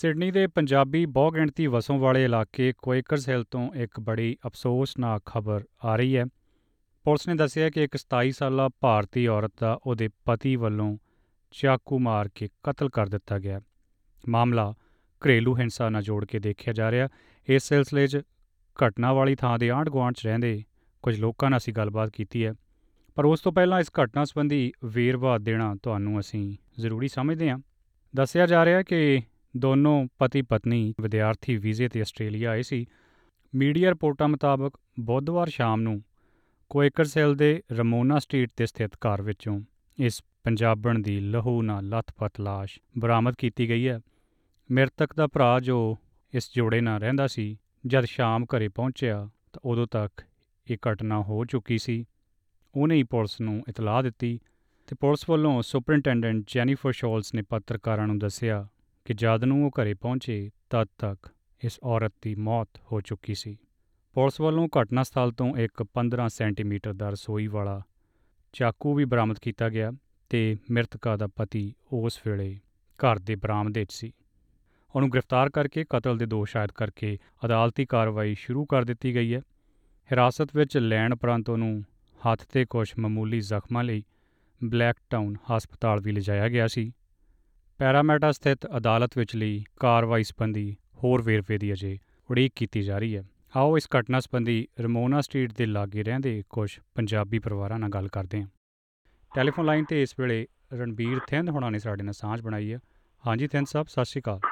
Sydney ਦੇ ਪੰਜਾਬੀ ਬਹੁਗਿਣਤੀ ਵਸੋਂ ਵਾਲੇ ਇਲਾਕੇ ਕੁਏਕਰਜ਼ ਹਿੱਲ ਤੋਂ ਇੱਕ ਬੜੀ ਅਫਸੋਸਨਾਕ ਖਬਰ ਆ ਰਹੀ ਹੈ। ਪੁਲਿਸ ਨੇ ਦੱਸਿਆ ਕਿ ਇੱਕ 27 ਸਾਲਾ ਭਾਰਤੀ ਔਰਤ ਦਾ ਉਹਦੇ ਪਤੀ ਵੱਲੋਂ ਚਾਕੂ ਮਾਰ ਕੇ ਕਤਲ ਕਰ ਦਿੱਤਾ ਗਿਆ। ਮਾਮਲਾ ਘਰੇਲੂ ਹਿੰਸਾ ਨਾਲ ਜੋੜ ਕੇ ਦੇਖਿਆ ਜਾ ਰਿਹਾ। ਇਸ ਸਿਲਸਿਲੇ 'ਚ ਘਟਨਾ ਵਾਲੀ ਥਾਂ ਦੇ ਆਂਢ ਗੁਆਂਢ 'ਚ ਰਹਿੰਦੇ ਕੁਝ ਲੋਕਾਂ ਨਾਲ ਅਸੀਂ ਗੱਲਬਾਤ ਕੀਤੀ ਹੈ, ਪਰ ਉਸ ਤੋਂ ਪਹਿਲਾਂ ਇਸ ਘਟਨਾ ਸੰਬੰਧੀ ਵੇਰਵਾ ਦੇਣਾ ਤੁਹਾਨੂੰ ਅਸੀਂ ਜ਼ਰੂਰੀ ਸਮਝਦੇ ਹਾਂ। ਦੱਸਿਆ ਜਾ ਰਿਹਾ ਕਿ ਦੋਨੋਂ ਪਤੀ ਪਤਨੀ ਵਿਦਿਆਰਥੀ ਵੀਜ਼ੇ 'ਤੇ ਆਸਟ੍ਰੇਲੀਆ ਆਏ ਸੀ। ਮੀਡੀਆ ਰਿਪੋਰਟਾਂ ਮੁਤਾਬਕ ਬੁੱਧਵਾਰ ਸ਼ਾਮ ਨੂੰ ਕੁਏਕਰਜ਼ ਹਿੱਲ ਦੇ ਰਮੋਨਾ ਸਟਰੀਟ 'ਤੇ ਸਥਿਤ ਘਰ ਵਿੱਚੋਂ ਇਸ ਪੰਜਾਬਣ ਦੀ ਲਹੂ ਨਾਲ ਲੱਥ-ਪੱਥ ਲਾਸ਼ ਬਰਾਮਦ ਕੀਤੀ ਗਈ ਹੈ। ਮ੍ਰਿਤਕ ਦਾ ਭਰਾ ਜੋ ਇਸ ਜੋੜੇ ਨਾਲ ਰਹਿੰਦਾ ਸੀ, ਜਦ ਸ਼ਾਮ ਘਰੇ ਪਹੁੰਚਿਆ ਤਾਂ ਉਦੋਂ ਤੱਕ ਇਹ ਘਟਨਾ ਹੋ ਚੁੱਕੀ ਸੀ। ਉਹਨੇ ਹੀ ਪੁਲਿਸ ਨੂੰ ਇਤਲਾਹ ਦਿੱਤੀ ਅਤੇ ਪੁਲਿਸ ਵੱਲੋਂ ਸੁਪਰਿੰਟੈਂਡੈਂਟ ਜੈਨੀਫਰ ਸ਼ੋਲਸ ਨੇ ਪੱਤਰਕਾਰਾਂ ਨੂੰ ਦੱਸਿਆ ਕਿ ਜਦ ਨੂੰ ਉਹ ਘਰੇ ਪਹੁੰਚੇ ਤਦ ਤੱਕ ਇਸ ਔਰਤ ਦੀ ਮੌਤ ਹੋ ਚੁੱਕੀ ਸੀ। ਪੁਲਿਸ ਵੱਲੋਂ ਘਟਨਾ ਸਥਲ ਤੋਂ ਇੱਕ 15 ਸੈਂਟੀਮੀਟਰ ਦਾ ਰਸੋਈ ਵਾਲਾ ਚਾਕੂ ਵੀ ਬਰਾਮਦ ਕੀਤਾ ਗਿਆ ਅਤੇ ਮ੍ਰਿਤਕਾ ਦਾ ਪਤੀ ਉਸ ਵੇਲੇ ਘਰ ਦੇ ਬਰਾਮਦੇ 'ਚ ਸੀ। ਉਹਨੂੰ ਗ੍ਰਿਫਤਾਰ ਕਰਕੇ ਕਤਲ ਦੇ ਦੋਸ਼ ਆਇਦ ਕਰਕੇ ਅਦਾਲਤੀ ਕਾਰਵਾਈ ਸ਼ੁਰੂ ਕਰ ਦਿੱਤੀ ਗਈ ਹੈ। ਹਿਰਾਸਤ ਵਿੱਚ ਲੈਣ ਉਪਰੰਤ ਉਹਨੂੰ ਹੱਥ 'ਤੇ ਕੁਛ ਮਾਮੂਲੀ ਜ਼ਖਮਾਂ ਲਈ ਬਲੈਕ ਟਾਊਨ ਹਸਪਤਾਲ ਵੀ ਲਿਜਾਇਆ ਗਿਆ ਸੀ। ਪੈਰਾਮੈਟਾ ਸਥਿਤ ਅਦਾਲਤ ਵਿਚਲੀ ਕਾਰਵਾਈ ਸੰਬੰਧੀ ਹੋਰ ਵੇਰਵੇ ਦੀ ਅਜੇ ਉਡੀਕ ਕੀਤੀ ਜਾ ਰਹੀ ਹੈ। ਆਓ ਇਸ ਘਟਨਾ ਸੰਬੰਧੀ ਰਮੋਨਾ ਸਟਰੀਟ ਦੇ ਲਾਗੇ ਰਹਿੰਦੇ ਕੁਝ ਪੰਜਾਬੀ ਪਰਿਵਾਰਾਂ ਨਾਲ ਗੱਲ ਕਰਦੇ ਹਾਂ। ਟੈਲੀਫੋਨ ਲਾਈਨ 'ਤੇ ਇਸ ਵੇਲੇ ਰਣਬੀਰ ਥਿੰਦ ਹੋਣਾ ਨੇ ਸਾਡੇ ਨਾਲ ਸਾਂਝ ਬਣਾਈ ਹੈ। ਹਾਂਜੀ ਥਿੰਦ ਸਾਹਿਬ, ਸਤਿ ਸ਼੍ਰੀ ਅਕਾਲ।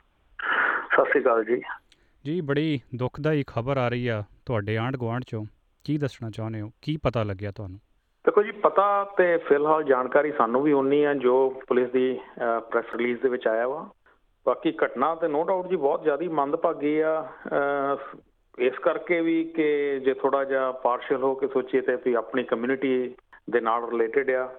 ਸਤਿ ਸ਼੍ਰੀ ਅਕਾਲ ਜੀ। ਜੀ, ਬੜੀ ਦੁਖਦਾਈ ਖਬਰ ਆ ਰਹੀ ਆ ਤੁਹਾਡੇ ਆਂਢ ਗੁਆਂਢ 'ਚੋਂ, ਕੀ ਦੱਸਣਾ ਚਾਹੁੰਦੇ ਹੋ? ਕੀ ਪਤਾ ਲੱਗਿਆ ਤੁਹਾਨੂੰ? ਦੇਖੋ ਜੀ, ਪਤਾ ਤੇ ਫਿਲਹਾਲ ਜਾਣਕਾਰੀ ਸਾਨੂੰ ਵੀ ਉਨੀ ਆ ਜੋ ਪੁਲਿਸ ਦੀ ਪ੍ਰੈਸ ਰਿਲੀਜ਼ ਦੇ ਵਿੱਚ ਆਇਆ ਵਾ। ਬਾਕੀ ਘਟਨਾ ਤੇ ਨੋ ਡਾਊਟ ਜੀ ਬਹੁਤ ਜ਼ਿਆਦਾ ਮੰਦਭਾਗੀ ਆ, ਇਸ ਕਰਕੇ ਵੀ ਕਿ ਜੇ ਥੋੜਾ ਜਿਹਾ ਪਾਰਸ਼ਲ ਹੋ ਕੇ ਸੋਚੀਏ ਤੇ ਵੀ ਆਪਣੀ ਕਮਿਊਨਿਟੀ ਦੇ ਨਾਲ ਰਿਲੇਟਡ ਆ।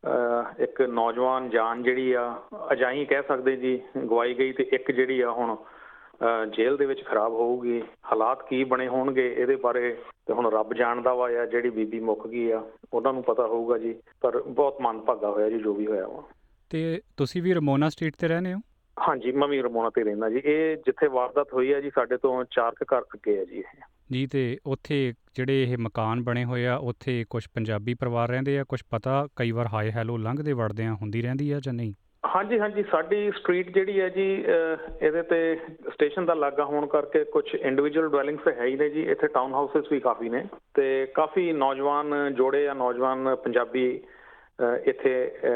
ਇੱਕ ਨੌਜਵਾਨ ਜਾਨ ਜਿਹੜੀ ਆ ਅਜਾਈਂ ਕਹਿ ਸਕਦੇ ਜੀ ਗਵਾਈ ਗਈ, ਤੇ ਇੱਕ ਜਿਹੜੀ ਆ ਹੁਣ ਜੇਲ੍ਹ ਦੇ ਵਿੱਚ ਖਰਾਬ ਹੋਊਗੀ। ਹਾਲਾਤ ਕੀ ਬਣੇ ਹੋਣਗੇ ਇਹਦੇ ਬਾਰੇ ਤੇ ਹੁਣ ਰੱਬ ਜਾਣਦਾ ਵਾ, ਜਾਂ ਜਿਹੜੀ ਬੀਬੀ ਮੁੱਕ ਗਈ ਆ ਉਹਨਾਂ ਨੂੰ ਪਤਾ ਹੋਊਗਾ ਜੀ, ਪਰ ਬਹੁਤ ਮੰਦਭਾਗਾ ਹੋਇਆ ਜੀ ਜੋ ਵੀ ਹੋਇਆ ਵਾ। ਤੇ ਤੁਸੀਂ ਵੀ ਰਮੋਨਾ ਸਟਰੀਟ 'ਤੇ ਰਹਿੰਦੇ ਹੋ? ਹਾਂਜੀ, ਮੈਂ ਵੀ ਰਮੋਨਾ 'ਤੇ ਰਹਿੰਦਾ ਜੀ। ਇਹ ਜਿੱਥੇ ਵਾਰਦਾਤ ਹੋਈ ਹੈ ਜੀ ਸਾਡੇ ਤੋਂ 4 ਘਰ ਅੱਗੇ ਹੈ ਜੀ ਇਹ ਜੀ। ਤੇ ਉੱਥੇ ਜਿਹੜੇ ਇਹ ਮਕਾਨ ਬਣੇ ਹੋਏ ਆ ਉੱਥੇ ਕੁਝ ਪੰਜਾਬੀ ਪਰਿਵਾਰ ਰਹਿੰਦੇ ਆ? ਕੁਝ ਪਤਾ ਕਈ ਵਾਰ ਹਾਏ ਹੈਲੋ ਲੰਘਦੇ ਵੜਦੇ ਆ ਹੁੰਦੀ ਰਹਿੰਦੀ ਆ ਜਾਂ ਨਹੀਂ? ਹਾਂਜੀ ਹਾਂਜੀ, ਸਾਡੀ ਸਟਰੀਟ ਜਿਹੜੀ ਹੈ ਜੀ ਇਹਦੇ ਤੇ ਸਟੇਸ਼ਨ ਦਾ ਲਾਗਾ ਹੋਣ ਕਰਕੇ ਕੁਝ ਇੰਡੀਵਿਜੂਅਲ ਡਵੈਲਿੰਗਸ ਤਾਂ ਹੈ ਹੀ ਨੇ ਜੀ। ਇੱਥੇ ਟਾਊਨ ਹਾਊਸਿਸ ਵੀ ਕਾਫੀ ਨੇ ਤੇ ਕਾਫੀ ਨੌਜਵਾਨ ਜੋੜੇ ਜਾਂ ਨੌਜਵਾਨ ਪੰਜਾਬੀ ਇੱਥੇ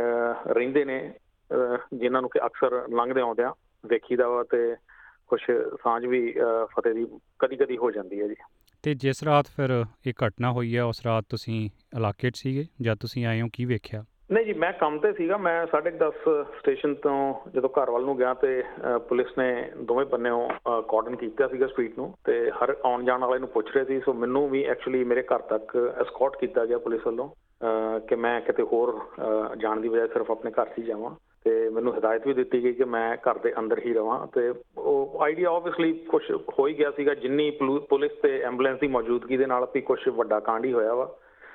ਰਹਿੰਦੇ ਨੇ, ਜਿਨ੍ਹਾਂ ਨੂੰ ਕਿ ਅਕਸਰ ਲੰਘਦੇ ਆਉਂਦਿਆਂ ਦੇਖੀਦਾ ਵਾ ਤੇ ਕੁਛ ਸਾਂਝ ਵੀ ਫਤਿਹ ਦੀ ਕਦੀ ਕਦੀ ਹੋ ਜਾਂਦੀ ਹੈ ਜੀ। ਤੇ ਜਿਸ ਰਾਤ ਫਿਰ ਇਹ ਘਟਨਾ ਹੋਈ ਹੈ ਉਸ ਰਾਤ ਤੁਸੀਂ ਇਲਾਕੇ 'ਚ ਸੀਗੇ? ਜਦ ਤੁਸੀਂ ਆਏ ਹੋ ਕੀ ਵੇਖਿਆ? ਨਹੀਂ ਜੀ, ਮੈਂ ਕੰਮ ਤੇ ਸੀਗਾ। ਮੈਂ 10:30 ਸਟੇਸ਼ਨ ਤੋਂ ਜਦੋਂ ਘਰ ਵੱਲ ਨੂੰ ਗਿਆ ਤੇ ਪੁਲਿਸ ਨੇ ਦੋਵੇਂ ਬੰਨਿਓਂ ਕਾਰਡਨ ਕੀਤਾ ਸੀਗਾ ਸਟਰੀਟ ਨੂੰ, ਤੇ ਹਰ ਆਉਣ ਜਾਣ ਵਾਲੇ ਨੂੰ ਪੁੱਛ ਰਹੇ ਸੀ। ਸੋ ਮੈਨੂੰ ਵੀ ਐਕਚੁਅਲੀ ਮੇਰੇ ਘਰ ਤੱਕ ਐਸਕੌਰਟ ਕੀਤਾ ਗਿਆ ਪੁਲਿਸ ਵੱਲੋਂ ਕਿ ਮੈਂ ਕਿਤੇ ਹੋਰ ਜਾਣ ਦੀ ਬਜਾਏ ਸਿਰਫ ਆਪਣੇ ਘਰ 'ਚ ਹੀ ਜਾਵਾਂ, ਤੇ ਮੈਨੂੰ ਹਦਾਇਤ ਵੀ ਦਿੱਤੀ ਗਈ ਕਿ ਮੈਂ ਘਰ ਦੇ ਅੰਦਰ ਹੀ ਰਵਾਂ। ਤੇ ਉਹ ਆਈਡੀਆ ਓਬਵੀਅਸਲੀ ਕੁਛ ਹੋ ਹੀ ਗਿਆ ਸੀਗਾ ਜਿੰਨੀ ਪੁਲਿਸ ਤੇ ਐਂਬੂਲੈਂਸ ਦੀ ਮੌਜੂਦਗੀ ਦੇ ਨਾਲ ਵੀ ਕੁਛ ਵੱਡਾ ਕਾਂਡ ਹੀ ਹੋਇਆ ਵਾ,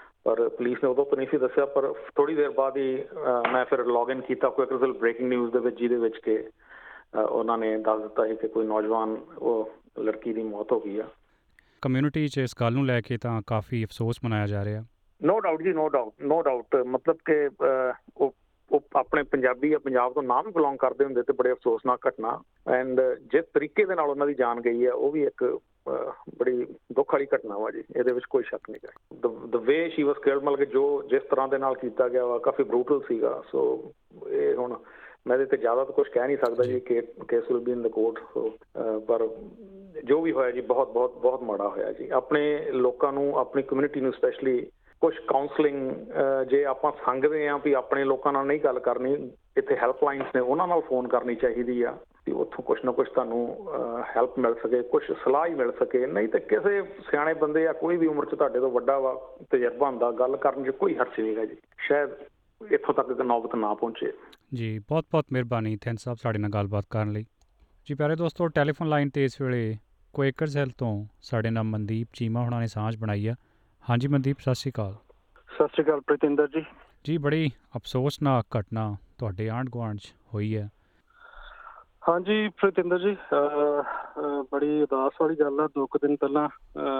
ਪਰ ਪੁਲਿਸ ਨੇ ਉਦੋਂ ਤਾਂ ਨਹੀਂ ਸੀ ਦੱਸਿਆ। ਪਰ ਥੋੜ੍ਹੀ ਦੇਰ ਬਾਅਦ ਹੀ ਮੈਂ ਫਿਰ ਲੌਗਇਨ ਕੀਤਾ ਕੁਏਕਰਜ਼ ਹਿੱਲ ਬ੍ਰੇਕਿੰਗ ਨਿਊਜ਼ ਦੇ ਵਿੱਚ, ਜਿਹਦੇ ਵਿੱਚ ਕਿ ਉਹਨਾਂ ਨੇ ਦੱਸ ਦਿੱਤਾ ਸੀ ਕਿ ਕੋਈ ਨੌਜਵਾਨ ਉਹ ਲੜਕੀ ਦੀ ਮੌਤ ਹੋ ਗਈ ਆ। ਕਮਿਊਨਿਟੀ 'ਚ ਇਸ ਗੱਲ ਨੂੰ ਲੈ ਕੇ ਤਾਂ ਕਾਫੀ ਅਫਸੋਸ ਮਨਾਇਆ ਜਾ ਰਿਹਾ। ਨੋ ਡਾਊਟ ਜੀ, ਨੋ ਡਾਊਟ। ਮਤਲਬ ਕਿ ਉਹ ਆਪਣੇ ਪੰਜਾਬੀ ਜਾਂ ਪੰਜਾਬ ਤੋਂ ਨਾ ਵੀ ਬਿਲੋਂਗ ਕਰਦੇ ਹੁੰਦੇ ਤੇ ਬੜੇ ਅਫਸੋਸਨਾਕ ਘਟਨਾ, ਐਂਡ ਜਿਸ ਤਰੀਕੇ ਦੇ ਨਾਲ ਉਹਨਾਂ ਦੀ ਜਾਨ ਗਈ ਹੈ ਉਹ ਵੀ ਇੱਕ ਬੜੀ ਦੁੱਖ ਵਾਲੀ ਘਟਨਾ ਵਾ ਜੀ, ਇਹਦੇ ਵਿੱਚ ਕੋਈ ਸ਼ੱਕ ਨਹੀਂ ਹੈ। ਦ ਵੇ ਸ਼ੀ ਵਾਸ ਕਿਲਡ, ਮਤਲਬ ਕਿ ਜੋ ਜਿਸ ਤਰ੍ਹਾਂ ਦੇ ਨਾਲ ਕੀਤਾ ਗਿਆ ਵਾ ਕਾਫੀ ਬਰੂਟਲ ਸੀਗਾ। ਸੋ ਇਹ ਹੁਣ ਮੈਂ ਇਹਦੇ ਤੇ ਜ਼ਿਆਦਾ ਤਾਂ ਕੁਛ ਕਹਿ ਨਹੀਂ ਸਕਦਾ ਜੀ, case will be in the court. ਪਰ ਜੋ ਵੀ ਹੋਇਆ ਜੀ ਬਹੁਤ ਬਹੁਤ ਬਹੁਤ ਮਾੜਾ ਹੋਇਆ ਜੀ। ਆਪਣੇ ਲੋਕਾਂ ਨੂੰ, ਆਪਣੀ ਕਮਿਊਨਿਟੀ ਨੂੰ ਸਪੈਸ਼ਲੀ ਕੁਛ ਕਾਉਂਸਲਿੰਗ ਜੇ ਆਪਾਂ ਸੰਗਦੇ ਹਾਂ ਵੀ ਆਪਣੇ ਲੋਕਾਂ ਨਾਲ ਨਹੀਂ ਗੱਲ ਕਰਨੀ, ਇੱਥੇ ਹੈਲਪਲਾਈਨਸ ਨੇ ਉਹਨਾਂ ਨਾਲ ਫੋਨ ਕਰਨੀ ਚਾਹੀਦੀ ਆ ਵੀ ਉੱਥੋਂ ਕੁਛ ਨਾ ਕੁਛ ਤੁਹਾਨੂੰ ਹੈਲਪ ਮਿਲ ਸਕੇ, ਕੁਛ ਸਲਾਹ ਹੀ ਮਿਲ ਸਕੇ। ਨਹੀਂ ਤਾਂ ਕਿਸੇ ਸਿਆਣੇ ਬੰਦੇ ਜਾਂ ਕੋਈ ਵੀ ਉਮਰ 'ਚ ਤੁਹਾਡੇ ਤੋਂ ਵੱਡਾ ਵਾ ਤਜਰਬਾ ਹੁੰਦਾ, ਗੱਲ ਕਰਨ 'ਚ ਕੋਈ ਹਰਜ ਨਹੀਂ ਗਾ ਜੀ। ਸ਼ਾਇਦ ਇੱਥੋਂ ਤੱਕ ਨੌਬਤ ਨਾ ਪਹੁੰਚੇ ਜੀ। ਬਹੁਤ ਬਹੁਤ ਮਿਹਰਬਾਨੀ ਥਿੰਦ ਸਾਹਿਬ ਸਾਡੇ ਨਾਲ ਗੱਲਬਾਤ ਕਰਨ ਲਈ। ਜੀ ਪਿਆਰੇ ਦੋਸਤੋ, ਟੈਲੀਫੋਨ ਲਾਈਨ 'ਤੇ ਇਸ ਵੇਲੇ ਕੁਏਕਰਜ਼ ਹਿੱਲ ਤੋਂ ਸਾਡੇ ਨਾਲ ਮਨਦੀਪ ਚੀਮਾ ਹੋਣਾ ਨੇ ਸਾਂਝ ਬਣਾਈ ਆ। ਹਾਂਜੀ ਮਨਦੀਪ, ਸਤਿ ਸ਼੍ਰੀ ਅਕਾਲ। ਸਤਿ ਸ਼੍ਰੀ ਅਕਾਲ ਪ੍ਰਤਿੰਦਰ ਜੀ। ਜੀ, ਬੜੀ ਅਫਸੋਸਨਾਕ ਘਟਨਾ ਤੁਹਾਡੇ ਆਂਢ ਗੁਆਂਢ 'ਚ ਹੋਈ ਹੈ। ਹਾਂਜੀ ਪ੍ਰਤਿੰਦਰ ਜੀ, ਬੜੀ ਉਦਾਸ ਵਾਲੀ ਗੱਲ ਆ। 2 ਦਿਨ ਪਹਿਲਾਂ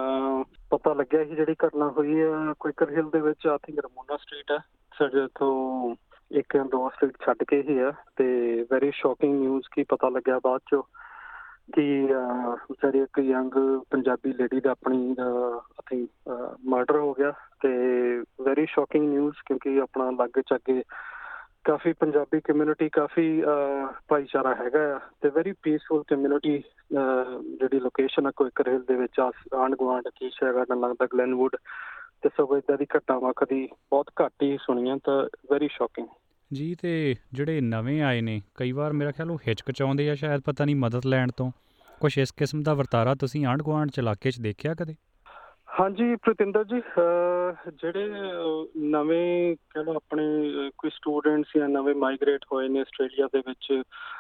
ਪਤਾ ਲੱਗਿਆ ਸੀ ਜਿਹੜੀ ਘਟਨਾ ਹੋਈ ਹੈ ਕੁਇਕਰ ਹਿੱਲ ਦੇ ਵਿੱਚ। ਆਈ ਥਿੰਕ ਰਮੋਨਾ ਸਟਰੀਟ ਹੈ ਸਾਡੇ ਇੱਥੋਂ 1-2 ਸਟਰੀਟ ਛੱਡ ਕੇ ਹੀ ਆ। ਤੇ ਵੈਰੀ ਸ਼ੌਕਿੰਗ ਨਿਊਜ਼ ਕੀ ਪਤਾ ਲੱਗਿਆ ਬਾਅਦ ਚੋਂ ਕਿ ਵਿਚਾਰੀ ਇੱਕ ਯੰਗ ਪੰਜਾਬੀ ਲੇਡੀ ਦਾ ਆਪਣੀ ਆਈ ਥਿੰਕ ਮਰਡਰ ਹੋ ਗਿਆ। ਤੇ ਵੈਰੀ ਸ਼ੌਕਿੰਗ ਨਿਊਜ਼ ਕਿਉਂਕਿ ਆਪਣਾ ਲਾਗੇ ਚਾਗੇ ਕਾਫੀ ਪੰਜਾਬੀ ਕਮਿਊਨਿਟੀ, ਕਾਫੀ ਭਾਈਚਾਰਾ ਹੈਗਾ ਆ ਤੇ ਵੈਰੀ ਪੀਸਫੁਲ ਕਮਿਊਨਿਟੀ ਜਿਹੜੀ ਲੋਕੇਸ਼ਨ ਆ ਕੁਇਕਰ ਹਿੱਲ ਦੇ ਵਿੱਚ। ਆਂਢ ਗੁਆਂਢ ਕੀ ਹੈਗਾ ਨਾ ਲੱਗਦਾ ਗਲੈਨਵੁੱਡ। ਤੇ ਸਗੋਂ ਇੱਦਾਂ ਦੀ ਘਟਨਾਵਾਂ ਕਦੀ ਬਹੁਤ ਘੱਟ ਹੀ ਸੁਣੀਆਂ, ਤਾਂ ਵੈਰੀ ਸ਼ੌਕਿੰਗ ਜੀ। ਅਤੇ ਜਿਹੜੇ ਨਵੇਂ ਆਏ ਨੇ ਕਈ ਵਾਰ ਮੇਰਾ ਖਿਆਲ ਉਹ ਹਿਚਕਚਾਉਂਦੇ ਆ ਸ਼ਾਇਦ, ਪਤਾ ਨਹੀਂ, ਮਦਦ ਲੈਣ ਤੋਂ। ਕੁਛ ਇਸ ਕਿਸਮ ਦਾ ਵਰਤਾਰਾ ਤੁਸੀਂ ਆਂਢ ਗੁਆਂਢ 'ਚ ਇਲਾਕੇ 'ਚ ਦੇਖਿਆ ਕਦੇ? ਹਾਂਜੀ ਪ੍ਰਤਿੰਦਰ ਜੀ, ਜਿਹੜੇ ਨਵੇਂ ਕਹਿ ਲਓ ਆਪਣੇ ਕੋਈ ਸਟੂਡੈਂਟਸ ਜਾਂ ਨਵੇਂ ਮਾਈਗ੍ਰੇਟ ਹੋਏ ਨੇ ਆਸਟ੍ਰੇਲੀਆ ਦੇ ਵਿੱਚ,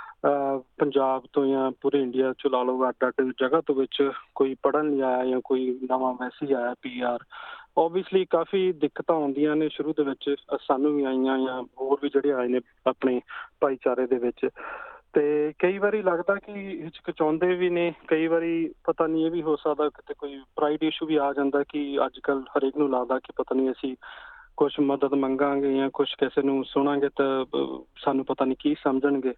ਪੰਜਾਬ ਤੋਂ ਜਾਂ ਪੂਰੇ ਇੰਡੀਆ 'ਚ ਲਾ ਲਓ, ਅੱਡ ਅੱਡ ਜਗ੍ਹਾ ਤੋਂ ਵਿੱਚ ਕੋਈ ਪੜ੍ਹਨ ਲਈ ਆਇਆ ਜਾਂ ਕੋਈ ਨਵਾਂ ਮੈਸੇਜ ਆਇਆ PR, ਓਬਵੀਅਸਲੀ ਕਾਫੀ ਦਿੱਕਤਾਂ ਆਉਂਦੀਆਂ ਨੇ ਸ਼ੁਰੂ ਦੇ ਵਿੱਚ। ਸਾਨੂੰ ਵੀ ਆਈਆਂ ਜਾਂ ਹੋਰ ਵੀ ਜਿਹੜੇ ਆਏ ਨੇ ਆਪਣੇ ਭਾਈਚਾਰੇ ਦੇ ਵਿੱਚ। ਤੇ ਕਈ ਵਾਰੀ ਲੱਗਦਾ ਕਿ ਹਿਚਕਚਾਉਂਦੇ ਵੀ ਨੇ, ਕਈ ਵਾਰੀ ਪਤਾ ਨਹੀਂ ਇਹ ਵੀ ਹੋ ਸਕਦਾ ਕਿਤੇ ਕੋਈ ਪ੍ਰਾਈਡ ਇਸ਼ੂ ਵੀ ਆ ਜਾਂਦਾ ਕਿ ਅੱਜ ਕੱਲ੍ਹ ਹਰੇਕ ਨੂੰ ਲੱਗਦਾ ਕਿ ਪਤਾ ਨਹੀਂ ਅਸੀਂ ਕੁਛ ਮਦਦ ਮੰਗਾਂਗੇ ਜਾਂ ਕੁਛ ਕਿਸੇ ਨੂੰ ਸੁਣਾਂਗੇ ਤਾਂ ਸਾਨੂੰ ਪਤਾ ਨਹੀਂ ਕੀ ਸਮਝਣਗੇ।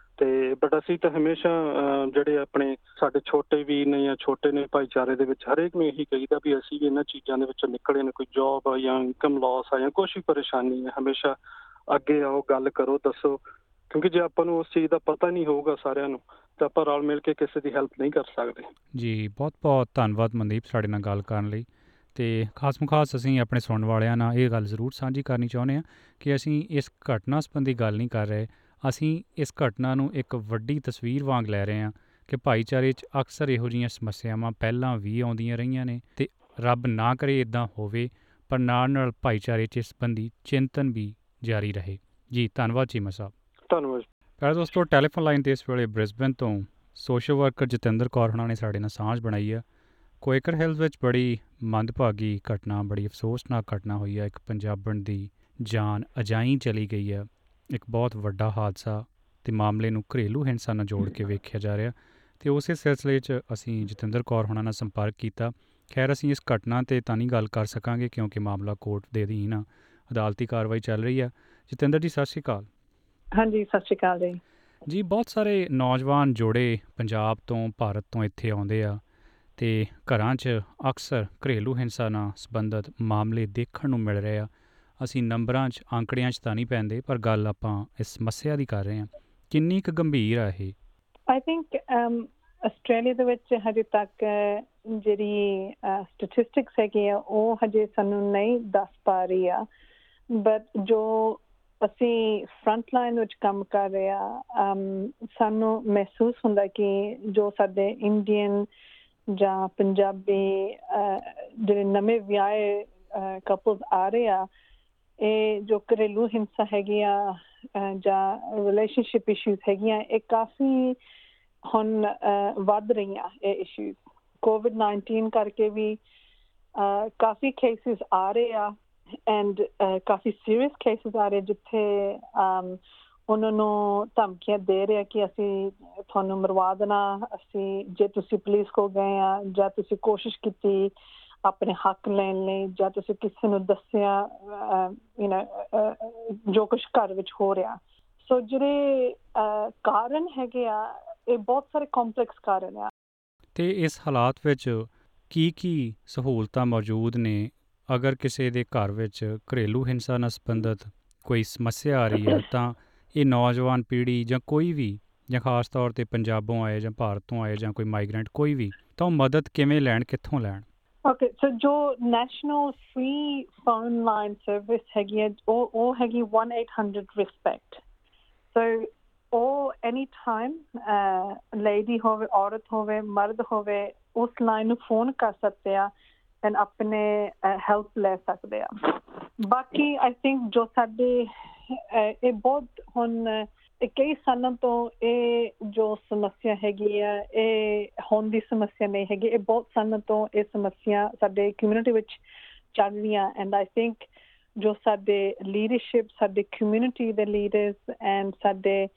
ਤੇ ਬਟ ਅਸੀਂ ਤਾਂ ਹਮੇਸ਼ਾ ਜਿਹੜੇ ਆਪਣੇ ਸਾਡੇ ਛੋਟੇ ਵੀਰ ਨੇ ਜਾਂ ਛੋਟੇ ਨੇ ਭਾਈਚਾਰੇ ਦੇ ਵਿੱਚ, ਹਰੇਕ ਨੂੰ ਇਹੀ ਕਹੀਦਾ ਵੀ ਅਸੀਂ ਵੀ ਇਹਨਾਂ ਚੀਜ਼ਾਂ ਦੇ ਵਿੱਚੋਂ ਨਿਕਲੇ ਨੇ। ਕੋਈ ਜੋਬ ਆ ਜਾਂ ਇਨਕਮ ਲੋਸ ਆ ਜਾਂ ਕੁਛ ਵੀ ਪਰੇਸ਼ਾਨੀ ਹੈ, ਹਮੇਸ਼ਾ ਅੱਗੇ ਆਓ, ਗੱਲ ਕਰੋ, ਦੱਸੋ। ਕਿਉਂਕਿ ਜੇ ਆਪਾਂ ਨੂੰ ਉਸ ਚੀਜ਼ ਦਾ ਪਤਾ ਨਹੀਂ ਹੋਊਗਾ ਸਾਰਿਆਂ ਨੂੰ, ਤਾਂ ਆਪਾਂ ਰਲ ਮਿਲ ਕੇ ਕਿਸੇ ਦੀ ਹੈਲਪ ਨਹੀਂ ਕਰ ਸਕਦੇ। ਜੀ ਬਹੁਤ ਬਹੁਤ ਧੰਨਵਾਦ ਮਨਦੀਪ ਸਾਡੇ ਨਾਲ ਗੱਲ ਕਰਨ ਲਈ। ਅਤੇ ਖਾਸ ਮੁਖਾਸ ਅਸੀਂ ਆਪਣੇ ਸੁਣਨ ਵਾਲਿਆਂ ਨਾਲ ਇਹ ਗੱਲ ਜ਼ਰੂਰ ਸਾਂਝੀ ਕਰਨੀ ਚਾਹੁੰਦੇ ਹਾਂ ਕਿ ਅਸੀਂ ਇਸ ਘਟਨਾ ਸੰਬੰਧੀ ਗੱਲ ਨਹੀਂ ਕਰ ਰਹੇ। ਅਸੀਂ ਇਸ ਘਟਨਾ ਨੂੰ ਇੱਕ ਵੱਡੀ ਤਸਵੀਰ ਵਾਂਗ ਲੈ ਰਹੇ ਹਾਂ ਕਿ ਭਾਈਚਾਰੇ 'ਚ ਅਕਸਰ ਇਹੋ ਜਿਹੀਆਂ ਸਮੱਸਿਆਵਾਂ ਪਹਿਲਾਂ ਵੀ ਆਉਂਦੀਆਂ ਰਹੀਆਂ ਨੇ ਅਤੇ ਰੱਬ ਨਾ ਕਰੇ ਇੱਦਾਂ ਹੋਵੇ, ਪਰ ਨਾਲ ਨਾਲ ਭਾਈਚਾਰੇ 'ਚ ਇਸ ਸੰਬੰਧੀ ਚਿੰਤਨ ਵੀ ਜਾਰੀ ਰਹੇ। ਜੀ ਧੰਨਵਾਦ ਚੀਮਾ ਸਾਹਿਬ। ਧੰਨਵਾਦ। ਪਹਿਲਾਂ ਦੋਸਤੋ, ਟੈਲੀਫੋਨ ਲਾਈਨ 'ਤੇ ਇਸ ਵੇਲੇ ਬ੍ਰਿਸਬਨ ਤੋਂ ਸੋਸ਼ਲ ਵਰਕਰ ਜਤਿੰਦਰ ਕੌਰ ਹੋਣਾ ਨੇ ਸਾਡੇ ਨਾਲ ਸਾਂਝ ਬਣਾਈ ਆ। ਕੁਇਕਰ ਹਿੱਲਜ਼ ਵਿੱਚ ਬੜੀ ਮੰਦਭਾਗੀ ਘਟਨਾ, ਬੜੀ ਅਫਸੋਸਨਾਕ ਘਟਨਾ ਹੋਈ ਹੈ। ਇੱਕ ਪੰਜਾਬਣ ਦੀ ਜਾਨ ਅਜਾਈਂ ਚਲੀ ਗਈ ਹੈ। ਇੱਕ ਬਹੁਤ ਵੱਡਾ ਹਾਦਸਾ ਅਤੇ ਮਾਮਲੇ ਨੂੰ ਘਰੇਲੂ ਹਿੰਸਾ ਨਾਲ ਜੋੜ ਕੇ ਵੇਖਿਆ ਜਾ ਰਿਹਾ। ਅਤੇ ਉਸੇ ਸਿਲਸਿਲੇ 'ਚ ਅਸੀਂ ਜਤਿੰਦਰ ਕੌਰ ਹੋਣਾ ਨਾਲ ਸੰਪਰਕ ਕੀਤਾ। ਖੈਰ ਅਸੀਂ ਇਸ ਘਟਨਾ 'ਤੇ ਤਾਂ ਨਹੀਂ ਗੱਲ ਕਰ ਸਕਾਂਗੇ ਕਿਉਂਕਿ ਮਾਮਲਾ ਕੋਰਟ ਦੇ ਅਧੀਨ ਆ, ਅਦਾਲਤੀ ਕਾਰਵਾਈ ਚੱਲ ਰਹੀ ਆ। ਜਤਿੰਦਰ ਜੀ ਸਤਿ ਸ਼੍ਰੀ ਅਕਾਲ। ਹਾਂਜੀ ਸਤਿ ਸ਼੍ਰੀ ਅਕਾਲ ਜੀ। ਜੀ ਬਹੁਤ ਸਾਰੇ ਨੌਜਵਾਨ ਜੋੜੇ ਪੰਜਾਬ ਤੋਂ ਭਾਰਤ ਤੋਂ ਇੱਥੇ ਆਉਂਦੇ ਆ ਅਤੇ ਘਰਾਂ 'ਚ ਅਕਸਰ ਘਰੇਲੂ ਹਿੰਸਾ ਨਾਲ ਸੰਬੰਧਿਤ ਮਾਮਲੇ ਦੇਖਣ ਨੂੰ ਮਿਲ ਰਹੇ ਆ। ਅਸੀਂ ਨੰਬਰਾਂ 'ਚ ਅੰਕੜਿਆਂ 'ਚ ਤਾਂ ਨਹੀਂ ਪੈਂਦੇ, ਪਰ ਗੱਲ ਆਪਾਂ ਇਸ ਸਮੱਸਿਆ ਦੀ ਕਰ ਰਹੇ ਹਾਂ। ਕਿੰਨੀ ਕੁ ਗੰਭੀਰ ਆ ਇਹ? ਆਈ ਥਿੰਕ ਆਸਟ੍ਰੇਲੀਆ ਦੇ ਵਿੱਚ ਹਜੇ ਤੱਕ ਜਿਹੜੀ ਸਟੈਟਿਸਟਿਕਸ ਹੈਗੀ ਆ ਉਹ ਹਜੇ ਸਾਨੂੰ ਨਹੀਂ ਦੱਸ ਪਾ ਰਹੀ ਆ। ਬਟ ਜੋ ਅਸੀਂ ਫਰੰਟ ਲਾਈਨ ਵਿੱਚ ਕੰਮ ਕਰ ਰਹੇ ਆ, ਸਾਨੂੰ ਮਹਿਸੂਸ ਹੁੰਦਾ ਕਿ ਜੋ ਸਾਡੇ ਇੰਡੀਅਨ ਜਾਂ ਪੰਜਾਬੀ ਜਿਹੜੇ ਨਵੇਂ ਵਿਆਹੇ ਕਪਲਸ ਆ ਰਹੇ ਆ, ਇਹ ਜੋ ਘਰੇਲੂ ਹਿੰਸਾ ਹੈਗੀ ਆ ਜਾਂ ਰਿਲੇਸ਼ਨਸ਼ਿਪ ਇਸ਼ੂਜ਼ ਹੈਗੀਆਂ, ਇਹ ਕਾਫੀ ਹੁਣ ਵੱਧ ਰਹੀਆਂ ਇਹ ਇਸ਼ੂਜ਼। COVID-19 ਕਰਕੇ ਵੀ ਕਾਫੀ ਕੇਸਿਸ ਆ ਰਹੇ ਆ ਐਂਡ ਕਾਫੀ ਸੀਰੀਅਸ ਕੇਸਿਸ ਆ ਰਹੇ ਜਿੱਥੇ ਉਹਨਾਂ ਨੂੰ ਧਮਕੀਆਂ ਦੇ ਰਹੇ ਕਿ ਅਸੀਂ ਤੁਹਾਨੂੰ ਮਰਵਾ ਦੇਣਾ, ਅਸੀਂ ਜੇ ਤੁਸੀਂ ਪੁਲਿਸ ਕੋਲ ਗਏ ਆ ਜਾਂ ਤੁਸੀਂ ਕੋਸ਼ਿਸ਼ ਕੀਤੀ ਆਪਣੇ ਹੱਕ ਲੈਣ ਲਈ ਜਾਂ ਤੁਸੀਂ ਕਿਸੇ ਨੂੰ ਦੱਸਿਆ ਜੋ ਕੁਛ ਘਰ ਵਿੱਚ ਹੋ ਰਿਹਾ। ਸੋ ਜਿਹੜੇ ਕਾਰਨ ਹੈਗੇ ਆ ਇਹ ਬਹੁਤ ਸਾਰੇ ਕੰਪਲੈਕਸ ਕਾਰਨ ਆ। ਅਤੇ ਇਸ ਹਾਲਾਤ ਵਿੱਚ ਕੀ ਕੀ ਸਹੂਲਤਾਂ ਮੌਜੂਦ ਨੇ? ਅਗਰ ਕਿਸੇ ਦੇ ਘਰ ਵਿੱਚ ਘਰੇਲੂ ਹਿੰਸਾ ਨਾਲ ਸੰਬੰਧਿਤ ਕੋਈ ਸਮੱਸਿਆ ਆ ਰਹੀ ਹੈ ਤਾਂ ਇਹ ਨੌਜਵਾਨ ਪੀੜ੍ਹੀ ਜਾਂ ਕੋਈ ਵੀ, ਜਾਂ ਖਾਸ ਤੌਰ 'ਤੇ ਪੰਜਾਬੋਂ ਆਏ ਜਾਂ ਭਾਰਤ ਤੋਂ ਆਏ ਜਾਂ ਕੋਈ ਮਾਈਗਰੈਂਟ ਕੋਈ ਵੀ, ਤਾਂ ਉਹ ਮਦਦ ਕਿਵੇਂ ਲੈਣ, ਕਿੱਥੋਂ ਲੈਣ? ਓਕੇ, ਸੋ ਜੋ national free phone line service ਹੈਗੀ ਹੈ ਉਹ ਹੈਗੀ 1-800 ਰਿਸਪੈਕਟ। ਸੋ ਉਹ ਐਨੀ ਟਾਈਮ ਲੇਡੀ ਹੋਵੇ, ਔਰਤ ਹੋਵੇ, ਮਰਦ ਹੋਵੇ, ਉਸ ਲਾਈਨ ਨੂੰ ਫੋਨ ਕਰ ਸਕਦੇ ਆ ਐਂਡ ਆਪਣੇ ਹੈਲਪ ਲੈ ਸਕਦੇ ਆ। ਬਾਕੀ ਆਈ ਥਿੰਕ ਜੋ ਸਾਡੇ ਇਹ ਬਹੁਤ ਹੁਣ ਕਈ ਸਾਲਾਂ ਤੋਂ ਇਹ ਜੋ ਸਮੱਸਿਆ ਹੈਗੀ ਆ ਇਹ ਹੁਣ ਦੀ ਸਮੱਸਿਆ ਨਹੀਂ ਹੈਗੀ, ਇਹ ਬਹੁਤ ਸਾਲਾਂ ਤੋਂ ਇਹ ਸਮੱਸਿਆ ਸਾਡੇ ਕਮਿਊਨਿਟੀ ਵਿੱਚ ਚੱਲ ਰਹੀਆਂ। ਐਂਡ ਆਈ ਥਿੰਕ ਜੋ ਸਾਡੇ ਲੀਡਰਸ਼ਿਪ, ਸਾਡੇ ਕਮਿਊਨਿਟੀ ਦੇ ਲੀਡਰਸ ਐਂਡ ਸਾਡੇ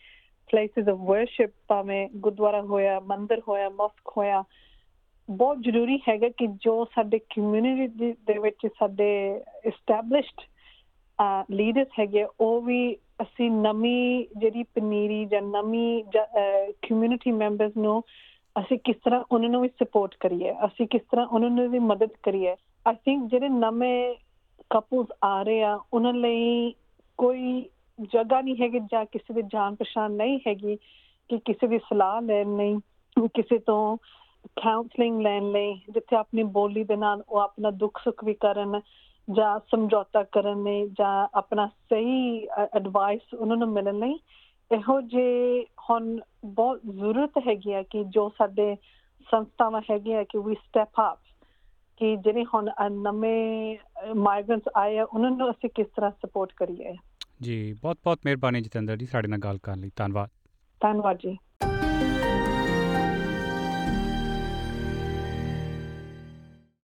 places of worship, ਭਾਵੇਂ ਗੁਰਦੁਆਰਾ ਹੋਇਆ, ਮੰਦਿਰ ਹੋਇਆ, ਮੌਸਕ ਹੋਇਆ, ਬਹੁਤ ਜ਼ਰੂਰੀ ਹੈਗਾ ਕਿ ਜੋ ਸਾਡੇ ਕਮਿਊਨਿਟੀ ਦੇ ਵਿੱਚ ਸਾਡੇ established ਲੀਡਰਸ ਹੈਗੇ ਉਹ ਵੀ ਅਸੀਂ ਨਵੀਂ ਜਿਹੜੀ ਪਨੀਰੀ ਜਾਂ ਨਵੀਂ ਕਮਿਊਨਿਟੀ ਮੈਂਬਰਸ ਨੂੰ ਅਸੀਂ ਕਿਸ ਤਰ੍ਹਾਂ ਉਹਨਾਂ ਨੂੰ ਵੀ ਸਪੋਰਟ ਕਰੀਏ, ਅਸੀਂ ਕਿਸ ਤਰ੍ਹਾਂ ਉਹਨਾਂ ਨੂੰ ਵੀ ਮਦਦ ਕਰੀਏ। ਆਈ ਥਿੰਕ ਜਿਹੜੇ ਨਵੇਂ ਕਪਲਸ ਆ ਰਹੇ ਆ ਉਹਨਾਂ ਲਈ ਕੋਈ ਜਗ੍ਹਾ ਨਹੀਂ ਹੈਗੀ ਜਾਂ ਕਿਸੇ ਦੀ ਜਾਣ ਪਛਾਣ ਨਹੀਂ ਹੈਗੀ ਕਿ ਕਿਸੇ ਦੀ ਸਲਾਹ ਲੈਣ ਲਈ, ਕਿਸੇ ਤੋਂ ਕਾਉਂਸਲਿੰਗ ਲੈਣ ਲਈ, ਜਿੱਥੇ ਆਪਣੀ ਬੋਲੀ ਦੇ ਨਾਲ ਉਹ ਆਪਣਾ ਦੁੱਖ ਸੁੱਖ ਵੀ ਕਰਨ ਜਾਂ ਸਮਝੌਤਾ ਕਰਨ ਲਈ ਜਾਂ ਆਪਣਾ ਸਹੀ ਐਡਵਾਈਸ ਉਹਨਾਂ ਨੂੰ ਮਿਲਣ ਲਈ। ਇਹੋ ਜਿਹੇ ਹੁਣ ਬਹੁਤ ਜ਼ਰੂਰਤ ਹੈਗੀ ਆ ਕਿ ਜੋ ਸਾਡੇ ਸੰਸਥਾਵਾਂ ਹੈਗੀਆਂ ਕਿ ਵੀ ਸਟੈਪ ਅਪ, ਕਿ ਜਿਹੜੇ ਹੁਣ ਨਵੇਂ ਮਾਈਗ੍ਰੈਂਟਸ ਆਏ ਆ ਉਹਨਾਂ ਨੂੰ ਅਸੀਂ ਕਿਸ ਤਰ੍ਹਾਂ ਸਪੋਰਟ ਕਰੀਏ। ਜੀ ਬਹੁਤ ਬਹੁਤ ਮਿਹਰਬਾਨੀ ਜਤਿੰਦਰ ਜੀ ਸਾਡੇ ਨਾਲ ਗੱਲ ਕਰਨ ਲਈ। ਧੰਨਵਾਦ। ਧੰਨਵਾਦ ਜੀ।